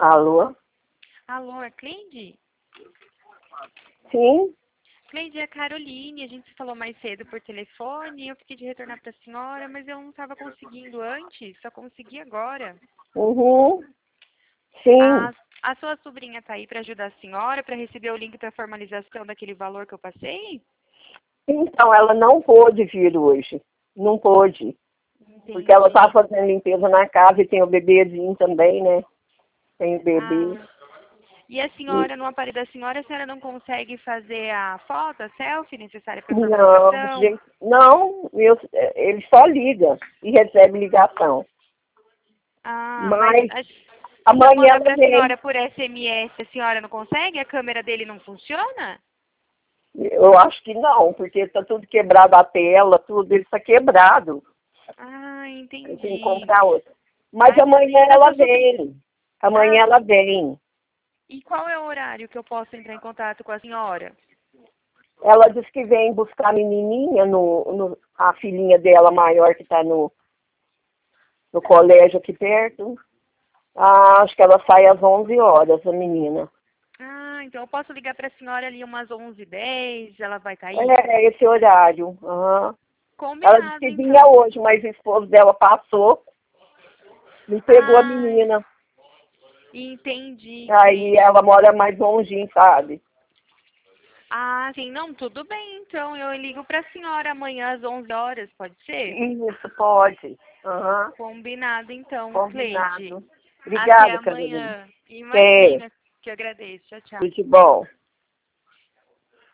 Alô? Alô, é Cleide? Sim? Cleide, é a Caroline. A gente se falou mais cedo por telefone. Eu fiquei de retornar para a senhora, mas eu não estava conseguindo antes, só consegui agora. Uhum. Sim. A sua sobrinha está aí para ajudar a senhora, para receber o link para formalização daquele valor que eu passei? Então, ela não pôde vir hoje. Não pôde. Porque ela tá Entendi. fazendo limpeza na casa e tem o bebezinho também, né? Tem o bebê. Ah, e a senhora, no aparelho da senhora, a senhora não consegue fazer a foto, a selfie necessária para Não, formalização? gente, não, ele só liga e recebe ligação. Ah, mas Mas se eu amanhã mandar ela para a vem. senhora por SMS, a senhora não consegue? A câmera dele não funciona? Eu acho que não, porque tá tudo quebrado, a tela, tudo, ele tá quebrado. Ah, Eu tenho que entendi. comprar outro. Mas Ah, então, amanhã e da ela sua sobrinha? vem. Amanhã Ah, ela vem. e qual é o horário que eu posso entrar em contato com a senhora? Ela disse que vem buscar a menininha, a filhinha dela maior que está no colégio aqui perto. Ah, acho que ela sai às 11 horas, a menina. Ah, então eu posso ligar para a senhora ali umas 11h10, ela vai estar aí? É esse horário. Aham. Ela disse Combinado, que vinha então. hoje, mas o esposo dela passou e pegou a Ah, menina. entendi, Aí Cleide. ela mora mais longinho, sabe? Ah, sim, não, tudo bem, então eu ligo para a senhora amanhã às 11 horas, pode ser? Isso, pode. Aham. Combinado, então, Cleide. Combinado. Até Obrigada, Carolina. amanhã. Até. Imagina que eu agradeço. Tchau, tchau. Tudo de bom.